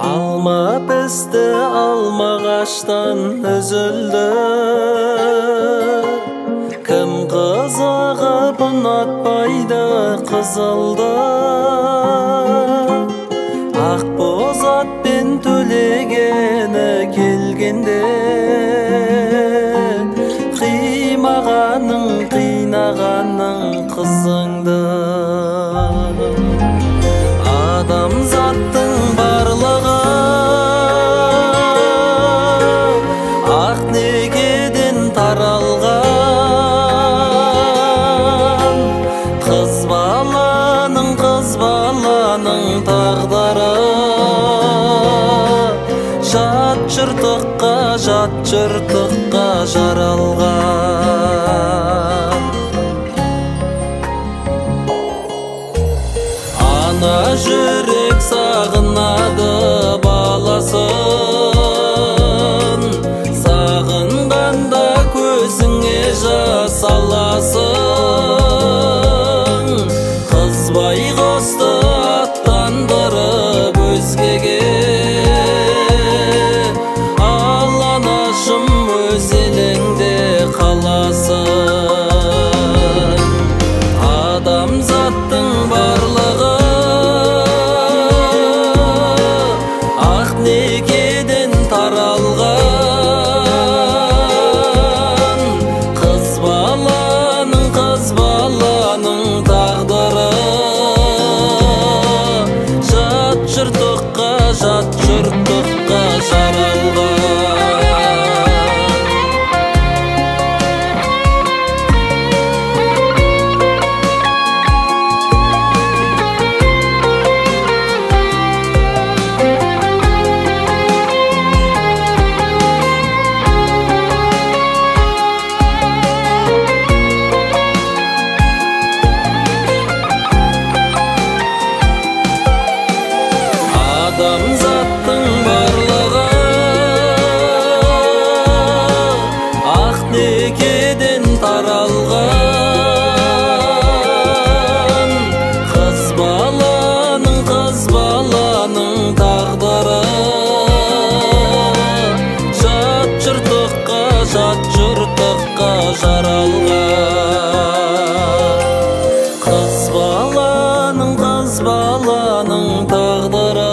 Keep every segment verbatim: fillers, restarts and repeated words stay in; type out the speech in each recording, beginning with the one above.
Alma peste alma ağaçtan üzüldü. Kim kızağı bunatpaydı kızıldı. Ak bozat ben tölegene kelgende. Kıymağanın kıynağanın kızыңdı. Adam zattın barlığı ak negeden taralgan. Kız balanın kız balanın tağdары жат жыртыққа жат жыртыққа жаралған. Ана жүрек сағынады баласын, сағынғанда көзіңе жас аласың. Қыз байғұсты аттандырып өзгеге, ал анашым өз еліңде қаласың. Адамзаттың барлығы ақ некеден таралған. Қыз баланың қыз баланың тағдыры жат жыртыққа жат жыртыққа жаралған. Адамзаттың барлығы ақ некеден таралған. Қыз баланың қыз баланың тағдыры жат жыртыққа жат жыртыққа жаралған. Қыз баланың қыз баланың тағдыры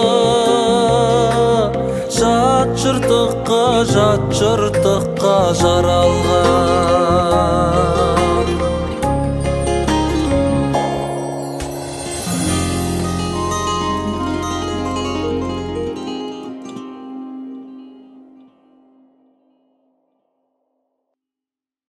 жат жыртыққа жат жыртыққа жаралған.